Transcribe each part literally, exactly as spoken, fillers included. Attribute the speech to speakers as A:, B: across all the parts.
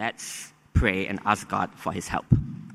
A: Let's pray and ask God for His help.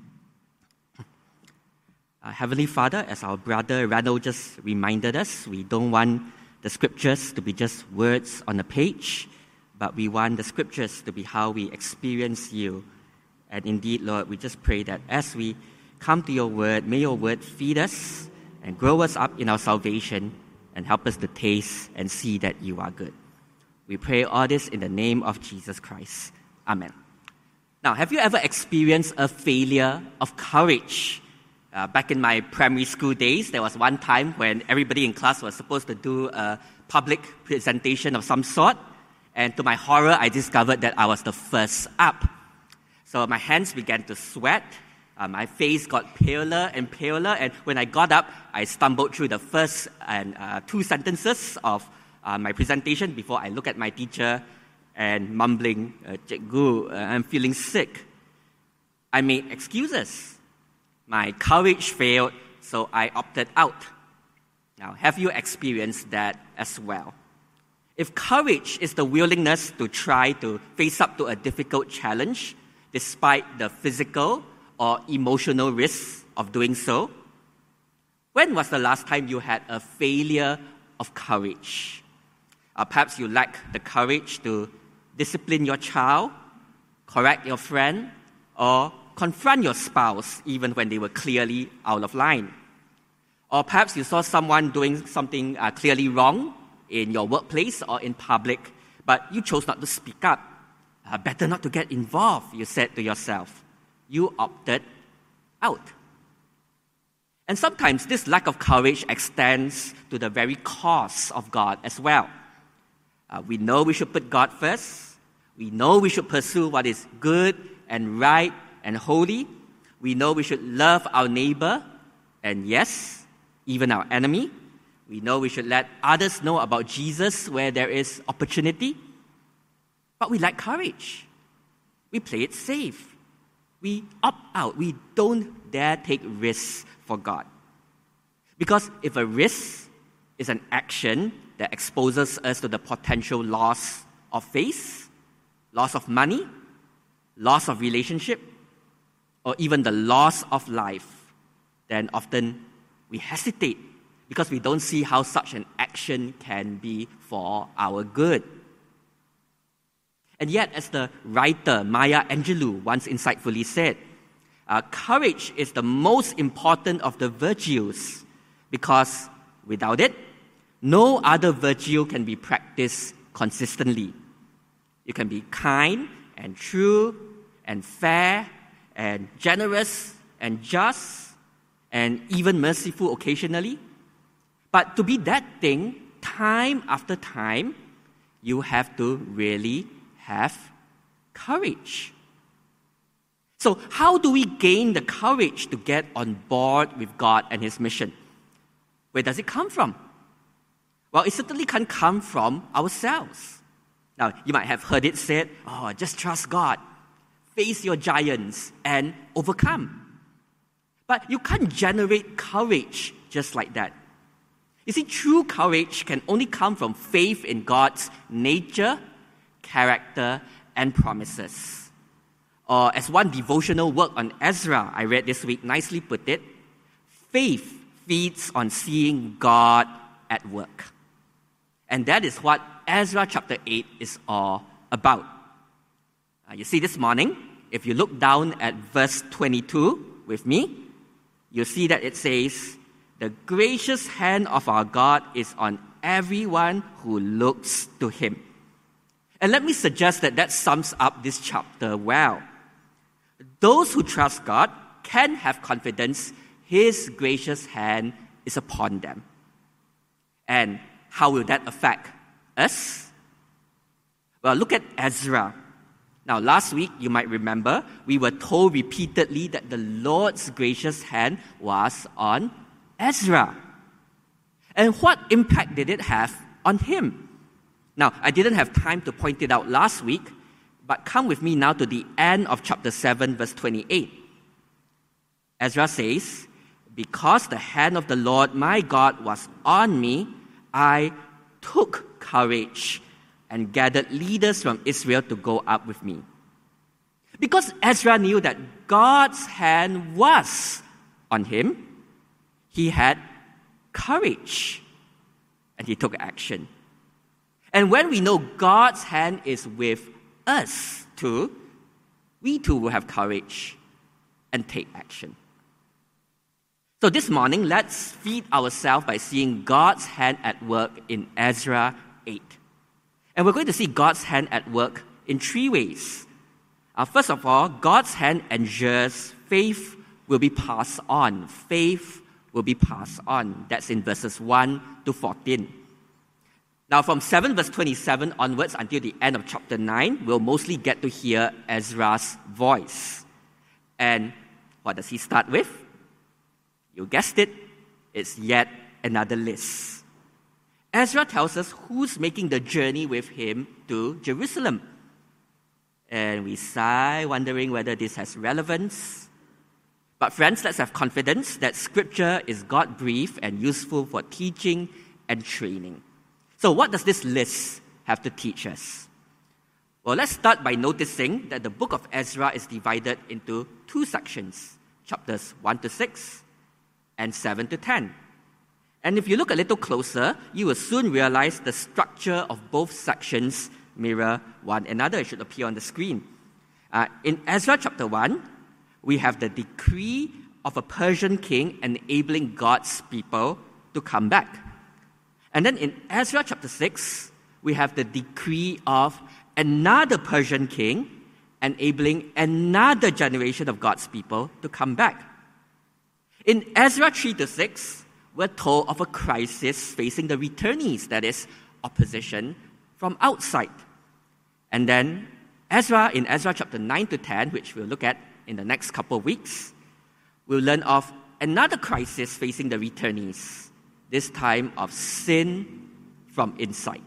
A: Uh, Heavenly Father, as our brother Randall just reminded us, we don't want the scriptures to be just words on a page, but we want the scriptures to be how we experience you. And indeed, Lord, we just pray that as we come to your word, may your word feed us and grow us up in our salvation and help us to taste and see that you are good. We pray all this in the name of Jesus Christ. Amen. Now, have you ever experienced a failure of courage? Uh, back in my primary school days, there was one time when everybody in class was supposed to do a public presentation of some sort. And to my horror, I discovered that I was the first up. So my hands began to sweat. Uh, my face got paler and paler. And when I got up, I stumbled through the first and uh, two sentences of uh, my presentation before I looked at my teacher and mumbling, uh, Cikgu, uh, I'm feeling sick. I made excuses. My courage failed, so I opted out. Now, have you experienced that as well? If courage is the willingness to try to face up to a difficult challenge, despite the physical or emotional risks of doing so, when was the last time you had a failure of courage? Uh, perhaps you lack the courage to discipline your child, correct your friend, or confront your spouse even when they were clearly out of line. Or perhaps you saw someone doing something uh, clearly wrong in your workplace or in public, but you chose not to speak up. Uh, better not to get involved, you said to yourself. You opted out. And sometimes this lack of courage extends to the very cause of God as well. Uh, we know we should put God first. We know we should pursue what is good and right and holy. We know we should love our neighbor, and yes, even our enemy. We know we should let others know about Jesus where there is opportunity. But we lack courage. We play it safe. We opt out. We don't dare take risks for God. Because if a risk is an action that exposes us to the potential loss of faith, loss of money, loss of relationship, or even the loss of life, then often we hesitate because we don't see how such an action can be for our good. And yet, as the writer Maya Angelou once insightfully said, uh, courage is the most important of the virtues because without it, no other virtue can be practiced consistently. You can be kind and true and fair and generous and just and even merciful occasionally. But to be that thing, time after time, you have to really have courage. So how do we gain the courage to get on board with God and His mission? Where does it come from? Well, it certainly can't come from ourselves. Now, you might have heard it said, oh, just trust God, face your giants, and overcome. But you can't generate courage just like that. You see, true courage can only come from faith in God's nature, character, and promises. Or as one devotional work on Ezra I read this week nicely put it, faith feeds on seeing God at work. And that is what Ezra chapter eight is all about. Uh, you see, this morning, if you look down at verse twenty-two with me, you'll see that it says, the gracious hand of our God is on everyone who looks to Him. And let me suggest that that sums up this chapter well. Those who trust God can have confidence His gracious hand is upon them. And how will that affect us? Well, look at Ezra. Now, last week, you might remember, we were told repeatedly that the Lord's gracious hand was on Ezra. And what impact did it have on him? Now, I didn't have time to point it out last week, but come with me now to the end of chapter seven, verse twenty-eight. Ezra says, because the hand of the Lord my God was on me, I took courage and gathered leaders from Israel to go up with me. Because Ezra knew that God's hand was on him, he had courage and he took action. And when we know God's hand is with us too, we too will have courage and take action. So this morning, let's feed ourselves by seeing God's hand at work in Ezra eight. And we're going to see God's hand at work in three ways. Uh, first of all, God's hand ensures faith will be passed on. Faith will be passed on. That's in verses one to fourteen. Now, from seven verse twenty-seven onwards until the end of chapter nine, we'll mostly get to hear Ezra's voice. And what does he start with? You guessed it, it's yet another list. Ezra tells us who's making the journey with him to Jerusalem. And we sigh, wondering whether this has relevance. But friends, let's have confidence that Scripture is God-breathed and useful for teaching and training. So what does this list have to teach us? Well, let's start by noticing that the book of Ezra is divided into two sections, chapters one to six and seven to ten. And if you look a little closer, you will soon realize the structure of both sections mirror one another. It should appear on the screen. Uh, in Ezra chapter one, we have the decree of a Persian king enabling God's people to come back. And then in Ezra chapter six, we have the decree of another Persian king enabling another generation of God's people to come back. In Ezra three to six, we're told of a crisis facing the returnees, that is, opposition from outside. And then Ezra, in Ezra chapter nine to ten, which we'll look at in the next couple of weeks, we'll learn of another crisis facing the returnees, this time of sin from inside.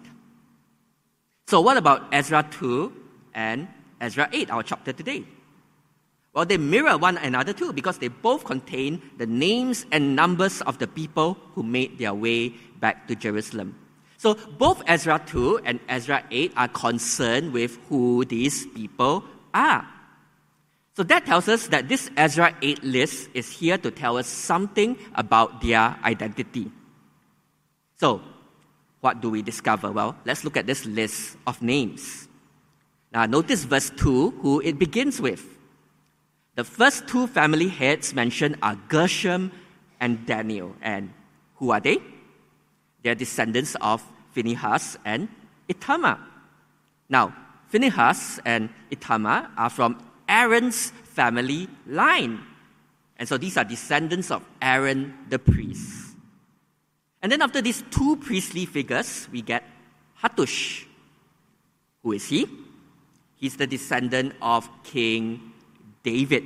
A: So what about Ezra two and Ezra eight, our chapter today? Well, they mirror one another too, because they both contain the names and numbers of the people who made their way back to Jerusalem. So both Ezra two and Ezra eight are concerned with who these people are. So that tells us that this Ezra eight list is here to tell us something about their identity. So, what do we discover? Well, let's look at this list of names. Now, notice verse two, who it begins with. The first two family heads mentioned are Gershom and Daniel. And who are they? They're descendants of Phinehas and Ithamar. Now, Phinehas and Ithamar are from Aaron's family line. And so these are descendants of Aaron the priest. And then after these two priestly figures, we get Hattush. Who is he? He's the descendant of King David.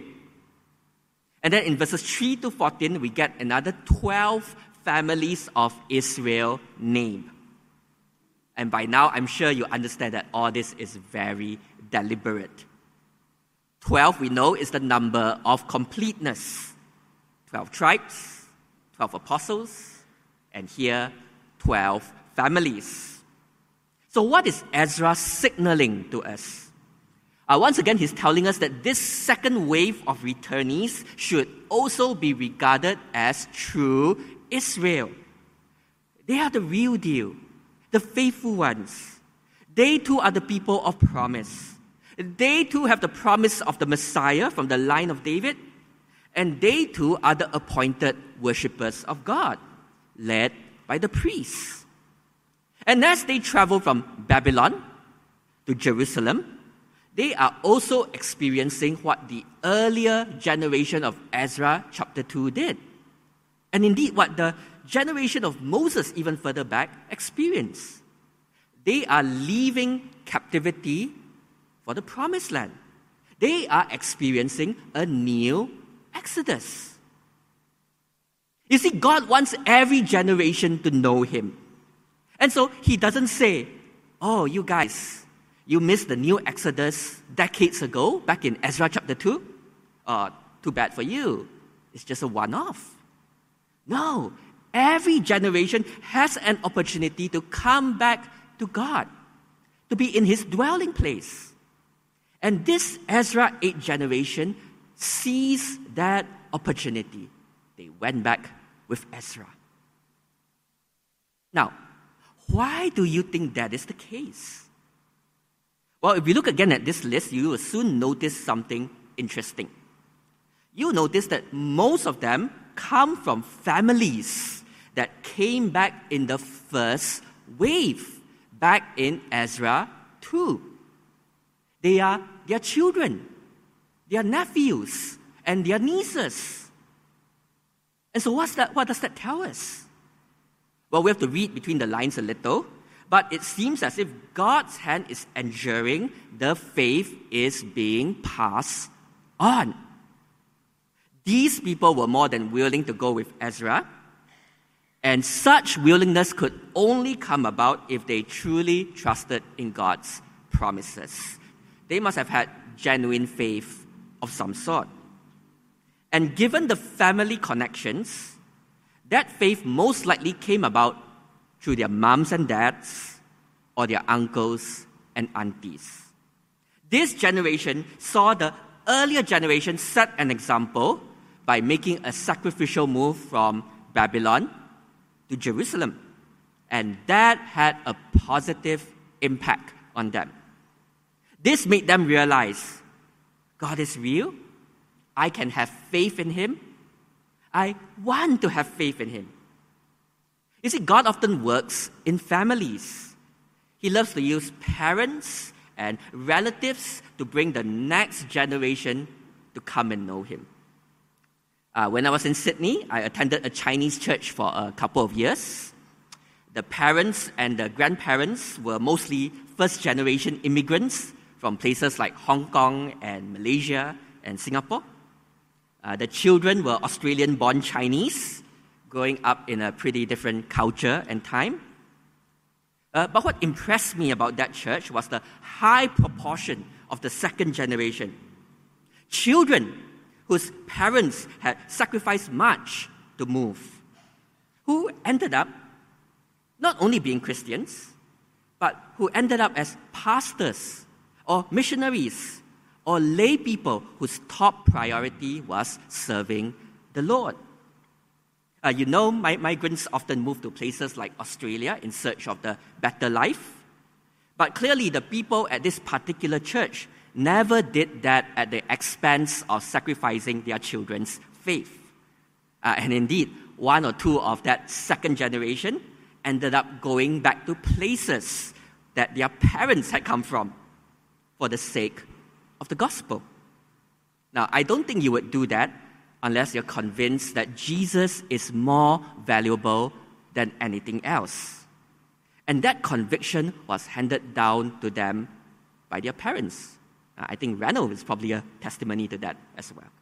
A: And then in verses three to fourteen, we get another twelve families of Israel named. And by now, I'm sure you understand that all this is very deliberate. twelve, we know, is the number of completeness. twelve tribes, twelve apostles, and here, twelve families. So what is Ezra signaling to us? Uh, once again, he's telling us that this second wave of returnees should also be regarded as true Israel. They are the real deal, the faithful ones. They too are the people of promise. They too have the promise of the Messiah from the line of David. And they too are the appointed worshippers of God, led by the priests. And as they travel from Babylon to Jerusalem, they are also experiencing what the earlier generation of Ezra chapter two did. And indeed what the generation of Moses even further back experienced. They are leaving captivity for the promised land. They are experiencing a new exodus. You see, God wants every generation to know Him. And so He doesn't say, oh, you guys, you missed the new exodus decades ago, back in Ezra chapter two. Uh, too bad for you. It's just a one-off. No, every generation has an opportunity to come back to God, to be in His dwelling place. And this Ezra eight generation seized that opportunity. They went back with Ezra. Now, why do you think that is the case? Well, if you look again at this list, you will soon notice something interesting. You'll notice that most of them come from families that came back in the first wave, back in Ezra two. They are their children, their nephews, and their nieces. And so what's that, what does that tell us? Well, we have to read between the lines a little, but it seems as if God's hand is ensuring the faith is being passed on. These people were more than willing to go with Ezra, and such willingness could only come about if they truly trusted in God's promises. They must have had genuine faith of some sort. And given the family connections, that faith most likely came about through their moms and dads or their uncles and aunties. This generation saw the earlier generation set an example by making a sacrificial move from Babylon to Jerusalem. And that had a positive impact on them. This made them realize, God is real. I can have faith in Him. I want to have faith in Him. You see, God often works in families. He loves to use parents and relatives to bring the next generation to come and know Him. Uh, when I was in Sydney, I attended a Chinese church for a couple of years. The parents and the grandparents were mostly first-generation immigrants from places like Hong Kong and Malaysia and Singapore. Uh, the children were Australian-born Chinese, growing up in a pretty different culture and time. Uh, but what impressed me about that church was the high proportion of the second generation. Children whose parents had sacrificed much to move, who ended up not only being Christians, but who ended up as pastors or missionaries or lay people whose top priority was serving the Lord. Uh, you know, my, migrants often move to places like Australia in search of the better life. But clearly, the people at this particular church never did that at the expense of sacrificing their children's faith. Uh, and indeed, one or two of that second generation ended up going back to places that their parents had come from for the sake of the gospel. Now, I don't think you would do that unless you're convinced that Jesus is more valuable than anything else. And that conviction was handed down to them by their parents. Uh, I think Reno is probably a testimony to that as well.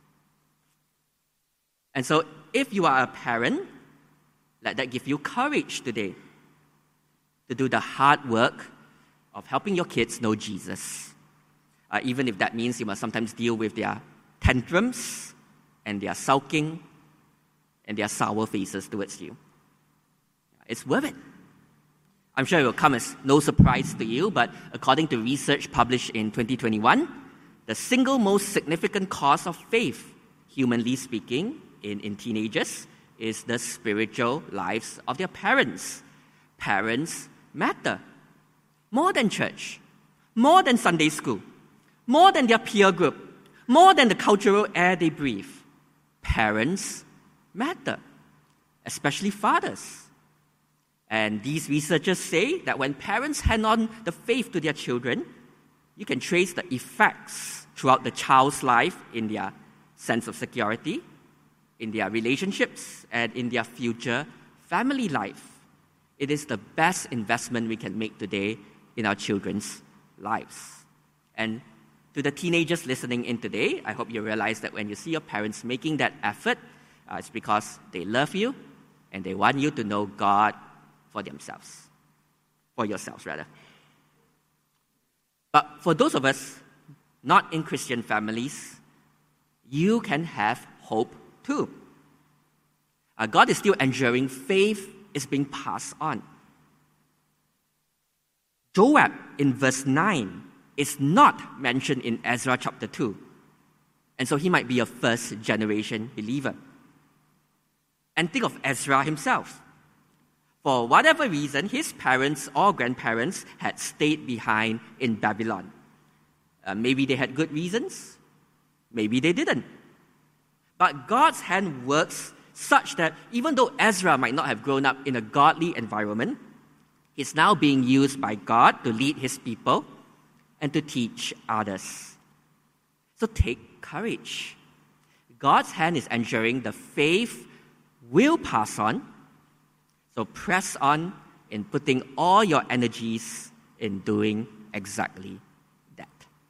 A: And so, if you are a parent, let that give you courage today to do the hard work of helping your kids know Jesus. Uh, even if that means you must sometimes deal with their tantrums and their sulking and their sour faces towards you. It's worth it. I'm sure it will come as no surprise to you, but according to research published in twenty twenty-one, the single most significant cause of faith, humanly speaking, in, in teenagers is the spiritual lives of their parents. Parents matter. More than church, more than Sunday school, more than their peer group, more than the cultural air they breathe. Parents matter, especially fathers. And these researchers say that when parents hand on the faith to their children, you can trace the effects throughout the child's life in their sense of security, in their relationships, and in their future family life. It is the best investment we can make today in our children's lives. And to the teenagers listening in today, I hope you realize that when you see your parents making that effort, uh, it's because they love you and they want you to know God for themselves, for yourselves rather. But for those of us not in Christian families, you can have hope too. Uh, God is still ensuring faith is being passed on. Joab in verse nine is not mentioned in Ezra chapter two. And so he might be a first generation believer. And think of Ezra himself. For whatever reason, his parents or grandparents had stayed behind in Babylon. Uh, maybe they had good reasons, maybe they didn't. But God's hand works such that even though Ezra might not have grown up in a godly environment, he's now being used by God to lead his people and to teach others. So take courage. God's hand is ensuring the faith will pass on. So press on in putting all your energies in doing exactly that.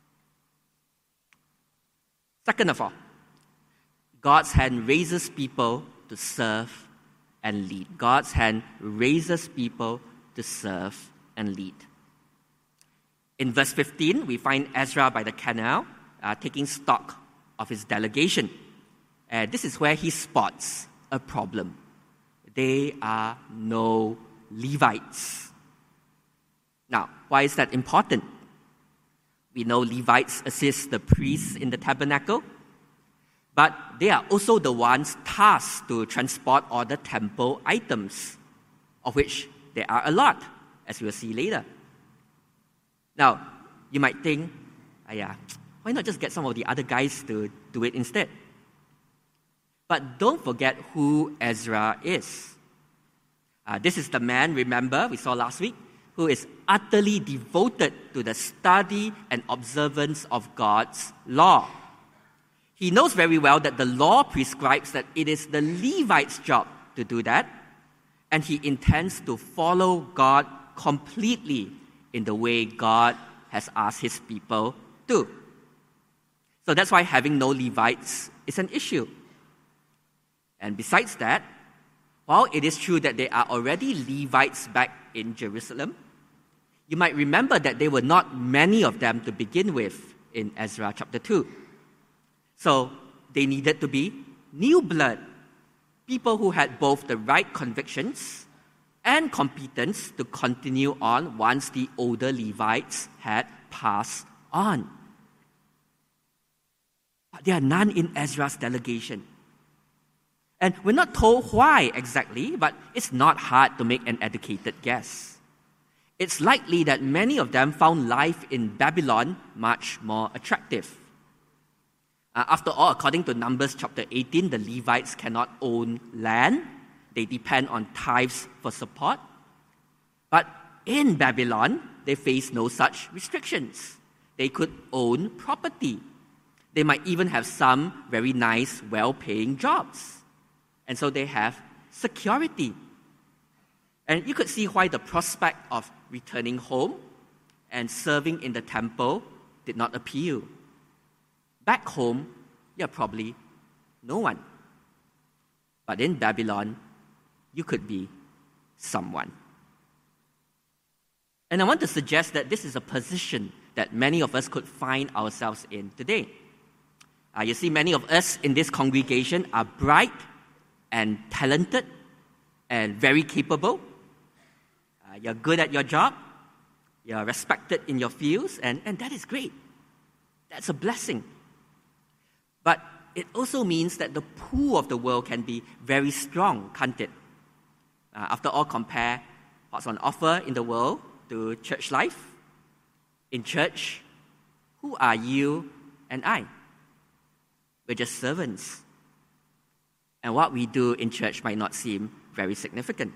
A: Second of all, God's hand raises people to serve and lead. God's hand raises people to serve and lead. In verse fifteen, we find Ezra by the canal uh, taking stock of his delegation. Uh, this is where he spots a problem. They are no Levites. Now, why is that important? We know Levites assist the priests in the tabernacle, but they are also the ones tasked to transport all the temple items, of which there are a lot, as we will see later. Now, you might think, ah, yeah, why not just get some of the other guys to do it instead? But don't forget who Ezra is. Uh, this is the man, remember, we saw last week, who is utterly devoted to the study and observance of God's law. He knows very well that the law prescribes that it is the Levites' job to do that, and he intends to follow God completely in the way God has asked his people to. So that's why having no Levites is an issue. And besides that, while it is true that there are already Levites back in Jerusalem, you might remember that there were not many of them to begin with in Ezra chapter two. So they needed to be new blood, people who had both the right convictions and competence to continue on once the older Levites had passed on. But there are none in Ezra's delegation. And we're not told why exactly, but it's not hard to make an educated guess. It's likely that many of them found life in Babylon much more attractive. Uh, after all, according to Numbers chapter eighteen, the Levites cannot own land. They depend on tithes for support. But in Babylon, they face no such restrictions. They could own property. They might even have some very nice, well-paying jobs. And so they have security. And you could see why the prospect of returning home and serving in the temple did not appeal. Back home, you're probably no one. But in Babylon, you could be someone. And I want to suggest that this is a position that many of us could find ourselves in today. Uh, you see, many of us in this congregation are bright and talented and very capable. Uh, you're good at your job. You're respected in your fields, and, and that is great. That's a blessing. But it also means that the pull of the world can be very strong, can't it? Uh, after all, compare what's on offer in the world to church life. In church, who are you and I? We're just servants. And what we do in church might not seem very significant.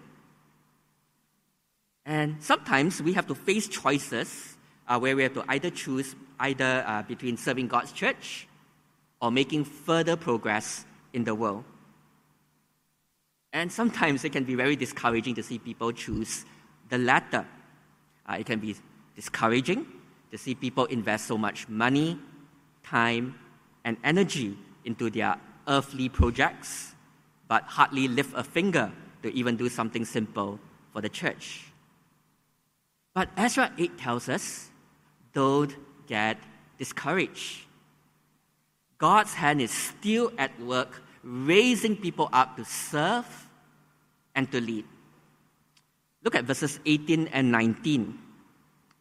A: And sometimes we have to face choices uh, where we have to either choose either uh, between serving God's church or making further progress in the world. And sometimes it can be very discouraging to see people choose the latter. Uh, it can be discouraging to see people invest so much money, time, and energy into their earthly projects, but hardly lift a finger to even do something simple for the church. But Ezra eight tells us, don't get discouraged. God's hand is still at work, raising people up to serve and to lead. Look at verses eighteen and nineteen.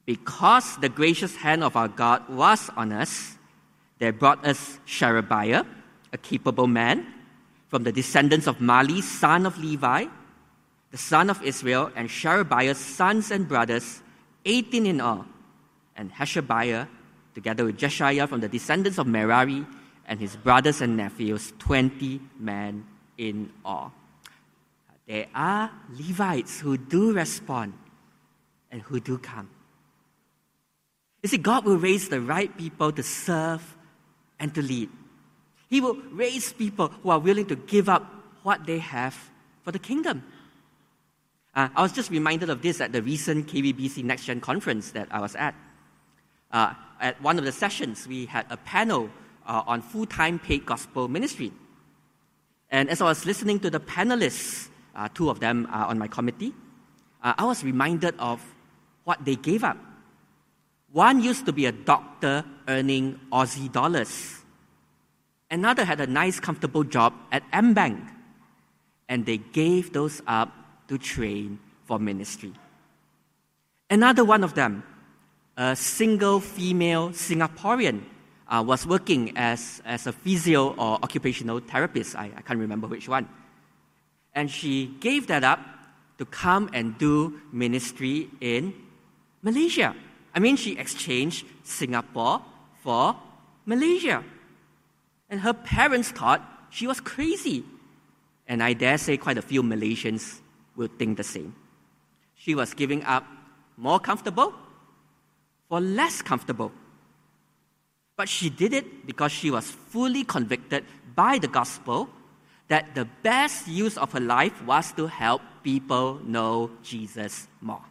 A: because the gracious hand of our God was on us, they brought us Sherebiah, a capable man, from the descendants of Mali, son of Levi, the son of Israel, and Sherebiah's sons and brothers, eighteen in all, and Hashabiah, together with Jeshaiah from the descendants of Merari, and his brothers and nephews, twenty men in all. There are Levites who do respond and who do come. You see, God will raise the right people to serve and to lead. He will raise people who are willing to give up what they have for the kingdom. Uh, I was just reminded of this at the recent K B B C Next Gen conference that I was at. Uh, at one of the sessions, we had a panel uh, on full-time paid gospel ministry. And as I was listening to the panelists, uh, two of them are on my committee, uh, I was reminded of what they gave up. One used to be a doctor earning Aussie dollars. Another had a nice, comfortable job at M-Bank. And they gave those up to train for ministry. Another one of them, a single female Singaporean, uh, was working as, as a physio or occupational therapist. I, I can't remember which one. And she gave that up to come and do ministry in Malaysia. I mean, she exchanged Singapore for Malaysia. And her parents thought she was crazy. And I dare say quite a few Malaysians will think the same. She was giving up more comfortable for less comfortable. But she did it because she was fully convicted by the gospel that the best use of her life was to help people know Jesus more.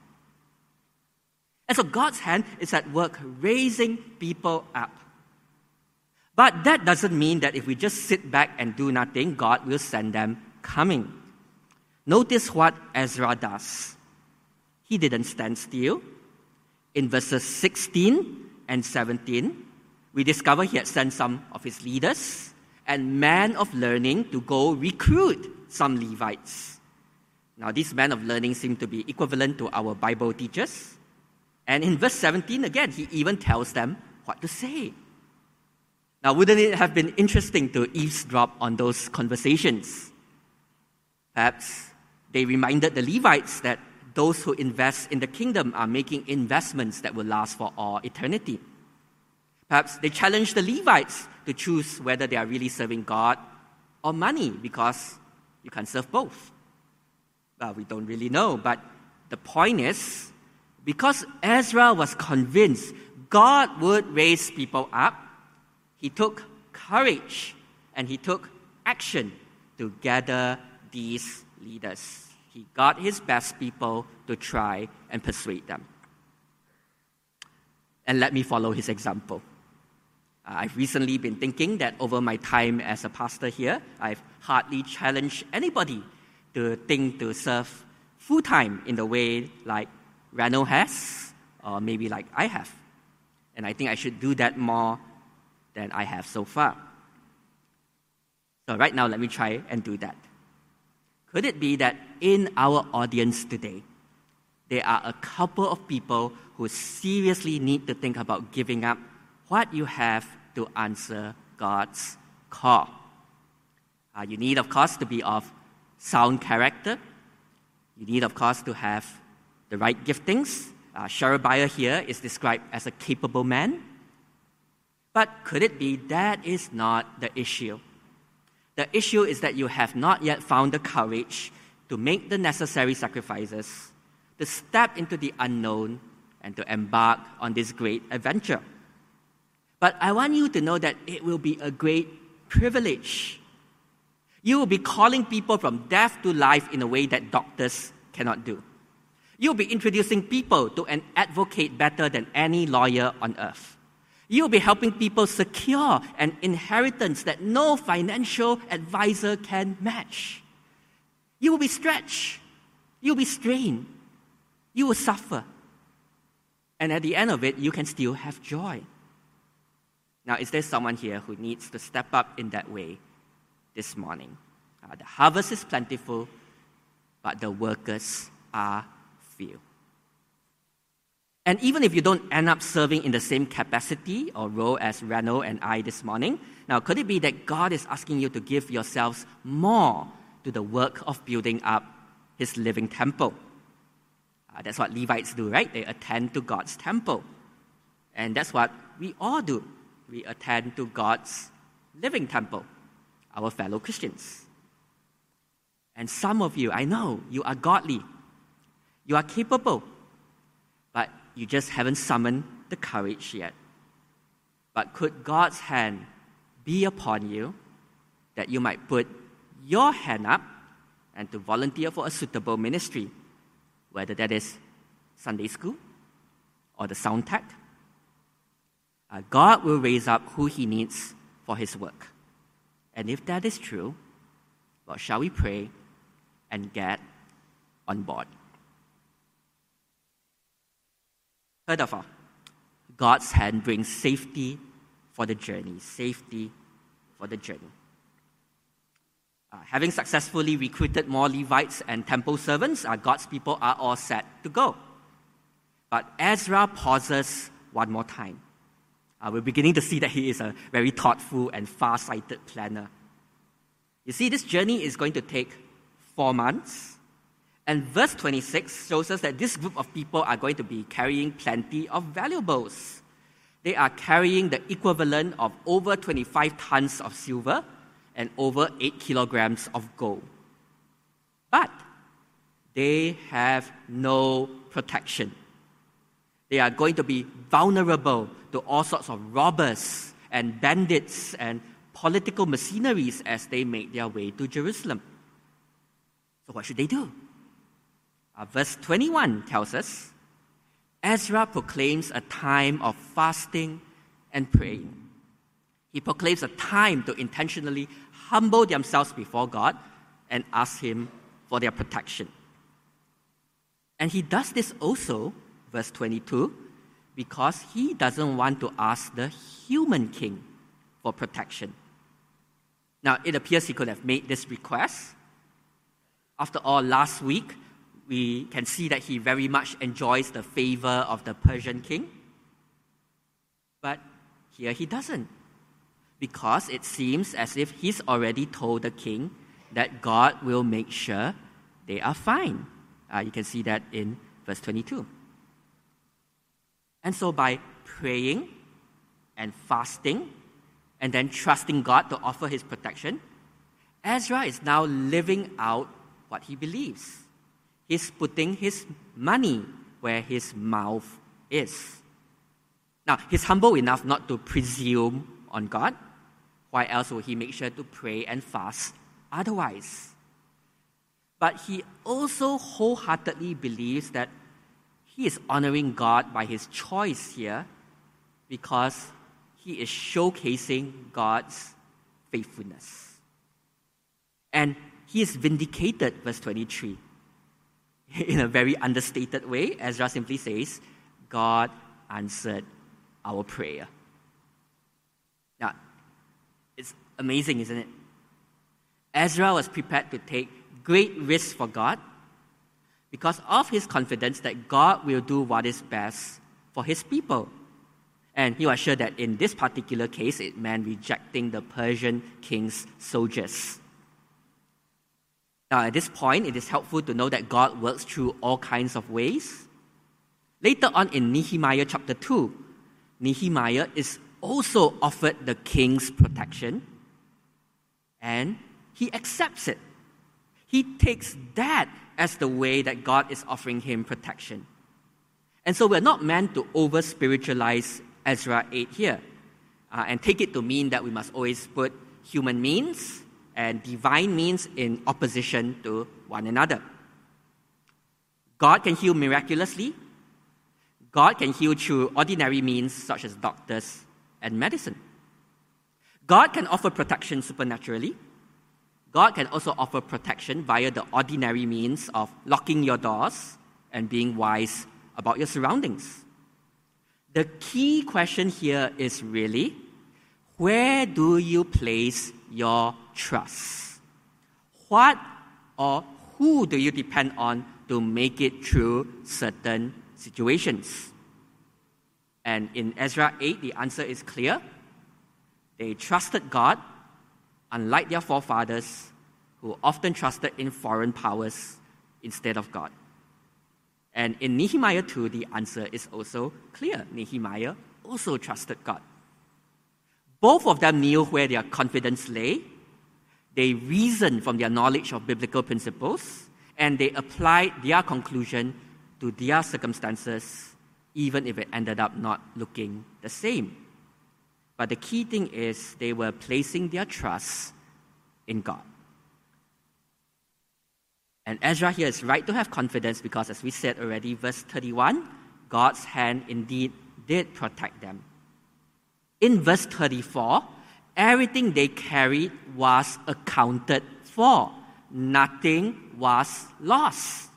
A: And so God's hand is at work raising people up. But that doesn't mean that if we just sit back and do nothing, God will send them coming. Notice what Ezra does. He didn't stand still. In verses sixteen and seventeen, we discover he had sent some of his leaders and men of learning to go recruit some Levites. Now, these men of learning seem to be equivalent to our Bible teachers. And in verse seventeen, again, he even tells them what to say. Now, wouldn't it have been interesting to eavesdrop on those conversations? Perhaps they reminded the Levites that those who invest in the kingdom are making investments that will last for all eternity. Perhaps they challenged the Levites to choose whether they are really serving God or money, because you can serve both. Well, we don't really know, but the point is, because Ezra was convinced God would raise people up, he took courage and he took action to gather these leaders. He got his best people to try and persuade them. And let me follow his example. Uh, I've recently been thinking that over my time as a pastor here, I've hardly challenged anybody to think to serve full-time in the way like Rano has, or maybe like I have. And I think I should do that more than I have so far. So right now, let me try and do that. Could it be that in our audience today, there are a couple of people who seriously need to think about giving up what you have to answer God's call? Uh, you need, of course, to be of sound character. You need, of course, to have the right giftings. Uh, Sherebiah here is described as a capable man. But could it be that is not the issue? The issue is that you have not yet found the courage to make the necessary sacrifices, to step into the unknown, and to embark on this great adventure. But I want you to know that it will be a great privilege. You will be calling people from death to life in a way that doctors cannot do. You'll be introducing people to an advocate better than any lawyer on earth. You'll be helping people secure an inheritance that no financial advisor can match. You will be stretched. You'll be strained. You will suffer. And at the end of it, you can still have joy. Now, is there someone here who needs to step up in that way this morning? Uh, the harvest is plentiful, but the workers are few. And even if you don't end up serving in the same capacity or role as Rano and I this morning, now could it be that God is asking you to give yourselves more to the work of building up His living temple? Uh, that's what Levites do, right? They attend to God's temple. And that's what we all do. We attend to God's living temple, our fellow Christians. And some of you, I know, you are godly. You are capable. But you just haven't summoned the courage yet. But could God's hand be upon you that you might put your hand up and to volunteer for a suitable ministry, whether that is Sunday school or the sound tech? Uh, God will raise up who He needs for His work. And if that is true, well, shall we pray and get on board? Third of all, God's hand brings safety for the journey. Safety for the journey. Uh, having successfully recruited more Levites and temple servants, uh, God's people are all set to go. But Ezra pauses one more time. Uh, we're beginning to see that he is a very thoughtful and far-sighted planner. You see, this journey is going to take four months. And verse twenty-six shows us that this group of people are going to be carrying plenty of valuables. They are carrying the equivalent of over twenty-five tons of silver and over eight kilograms of gold. But they have no protection. They are going to be vulnerable to all sorts of robbers and bandits and political mercenaries as they make their way to Jerusalem. So what should they do? Uh, verse twenty-one tells us, Ezra proclaims a time of fasting and praying. He proclaims a time to intentionally humble themselves before God and ask Him for their protection. And he does this also, verse twenty-two, because he doesn't want to ask the human king for protection. Now, it appears he could have made this request. After all, last week, we can see that he very much enjoys the favor of the Persian king. But here he doesn't, because it seems as if he's already told the king that God will make sure they are fine. Uh, you can see that in verse twenty-two. And so by praying and fasting and then trusting God to offer His protection, Ezra is now living out what he believes. He's putting his money where his mouth is. Now, he's humble enough not to presume on God. Why else would he make sure to pray and fast otherwise? But he also wholeheartedly believes that he is honoring God by his choice here because he is showcasing God's faithfulness. And he is vindicated, verse twenty-three. In a very understated way, Ezra simply says, God answered our prayer. Now, it's amazing, isn't it? Ezra was prepared to take great risks for God because of his confidence that God will do what is best for His people. And he was sure that in this particular case, it meant rejecting the Persian king's soldiers. Now, at this point, it is helpful to know that God works through all kinds of ways. Later on in Nehemiah chapter two, Nehemiah is also offered the king's protection, and he accepts it. He takes that as the way that God is offering him protection. And so we're not meant to over-spiritualize Ezra eight here uh, and take it to mean that we must always put human means and divine means in opposition to one another. God can heal miraculously. God can heal through ordinary means such as doctors and medicine. God can offer protection supernaturally. God can also offer protection via the ordinary means of locking your doors and being wise about your surroundings. The key question here is really, where do you place your trust? What or who do you depend on to make it through certain situations? And in Ezra eight, the answer is clear. They trusted God, unlike their forefathers, who often trusted in foreign powers instead of God. And in Nehemiah two, the answer is also clear. Nehemiah also trusted God. Both of them knew where their confidence lay. They reasoned from their knowledge of biblical principles, and they applied their conclusion to their circumstances, even if it ended up not looking the same. But the key thing is they were placing their trust in God. And Ezra here is right to have confidence because, as we said already, verse thirty-one, God's hand indeed did protect them. In verse thirty-four, everything they carried was accounted for. Nothing was lost.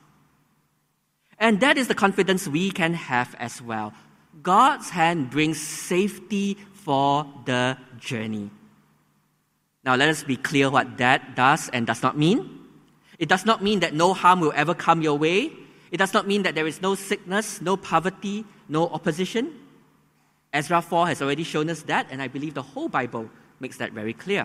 A: And that is the confidence we can have as well. God's hand brings safety for the journey. Now let us be clear what that does and does not mean. It does not mean that no harm will ever come your way. It does not mean that there is no sickness, no poverty, no opposition. Ezra four has already shown us that, and I believe the whole Bible makes that very clear.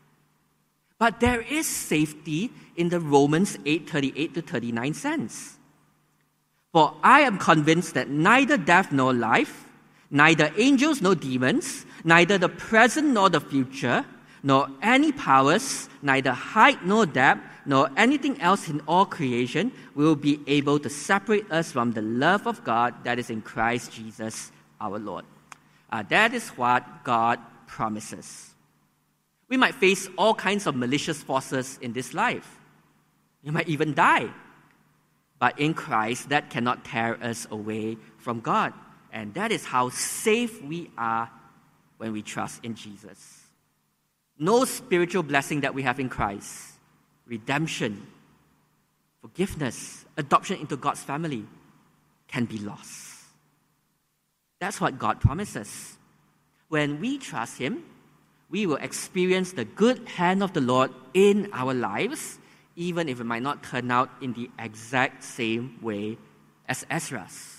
A: But there is safety in the Romans eight thirty-eight to thirty-nine sense. For I am convinced that neither death nor life, neither angels nor demons, neither the present nor the future, nor any powers, neither height nor depth, nor anything else in all creation will be able to separate us from the love of God that is in Christ Jesus our Lord. Uh, that is what God promises. We might face all kinds of malicious forces in this life. You might even die. But in Christ, that cannot tear us away from God. And that is how safe we are when we trust in Jesus. No spiritual blessing that we have in Christ, redemption, forgiveness, adoption into God's family, can be lost. That's what God promises. When we trust Him, we will experience the good hand of the Lord in our lives, even if it might not turn out in the exact same way as Ezra's.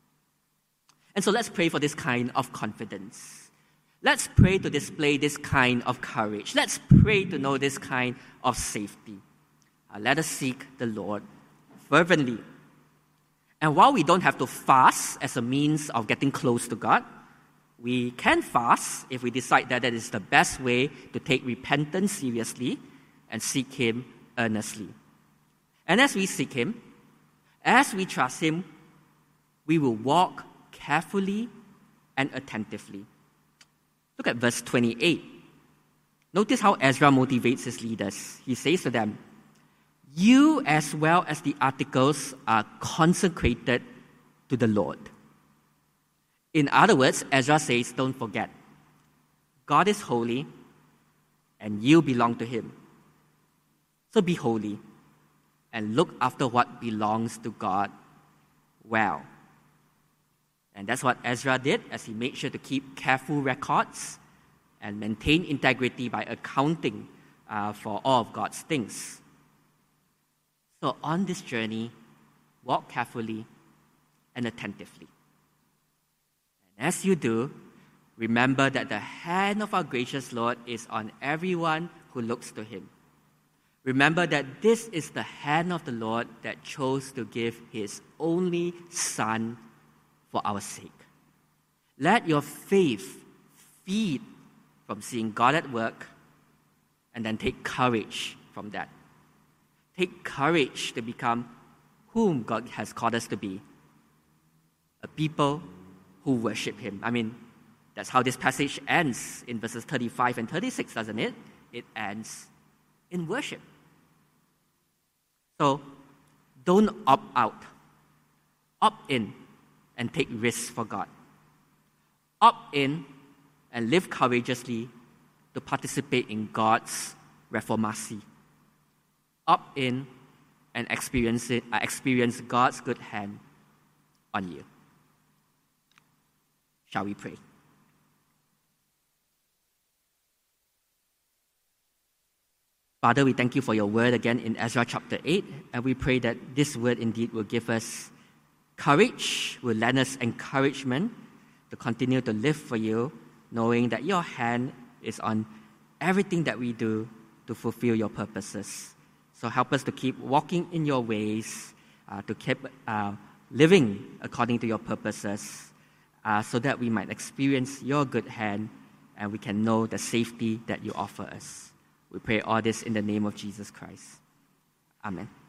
A: And so let's pray for this kind of confidence. Let's pray to display this kind of courage. Let's pray to know this kind of safety. Uh, let us seek the Lord fervently. And while we don't have to fast as a means of getting close to God, we can fast if we decide that that is the best way to take repentance seriously and seek Him earnestly. And as we seek Him, as we trust Him, we will walk carefully and attentively. Look at verse twenty-eight. Notice how Ezra motivates his leaders. He says to them, "You as well as the articles are consecrated to the Lord." In other words, Ezra says, don't forget, God is holy and you belong to Him. So be holy and look after what belongs to God well. And that's what Ezra did as he made sure to keep careful records and maintain integrity by accounting uh, for all of God's things. So on this journey, walk carefully and attentively. And as you do, remember that the hand of our gracious Lord is on everyone who looks to Him. Remember that this is the hand of the Lord that chose to give His only Son for our sake. Let your faith feed from seeing God at work and then take courage from that. Take courage to become whom God has called us to be. A people who worship Him. I mean, that's how this passage ends in verses thirty-five and thirty-six, doesn't it? It ends in worship. So, don't opt out. Opt in and take risks for God. Opt in and live courageously to participate in God's reformasi. Opt in and experience it, uh, experience God's good hand on you. Shall we pray? Father, we thank You for Your word again in Ezra chapter eight, and we pray that this word indeed will give us courage, will lend us encouragement to continue to live for you, knowing that your hand is on everything that we do to fulfill your purposes. So help us to keep walking in your ways, uh, to keep uh, living according to your purposes, uh, so that we might experience your good hand and we can know the safety that you offer us. We pray all this in the name of Jesus Christ. Amen.